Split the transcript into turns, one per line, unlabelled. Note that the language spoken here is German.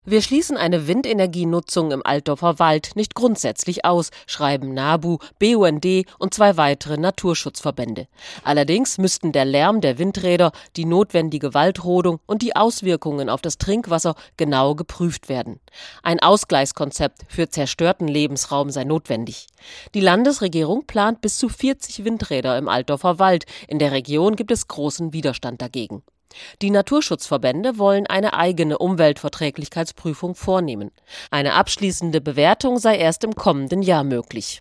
Wir schließen eine Windenergienutzung im Altdorfer Wald nicht grundsätzlich aus, schreiben NABU, BUND und 2 weitere Naturschutzverbände. Allerdings müssten der Lärm der Windräder, die notwendige Waldrodung und die Auswirkungen auf das Trinkwasser genau geprüft werden. Ein Ausgleichskonzept für zerstörten Lebensraum sei notwendig. Die Landesregierung plant bis zu 40 Windräder im Altdorfer Wald. In der Region gibt es großen Widerstand dagegen. Die Naturschutzverbände wollen eine eigene Umweltverträglichkeitsprüfung vornehmen. Eine abschließende Bewertung sei erst im kommenden Jahr möglich.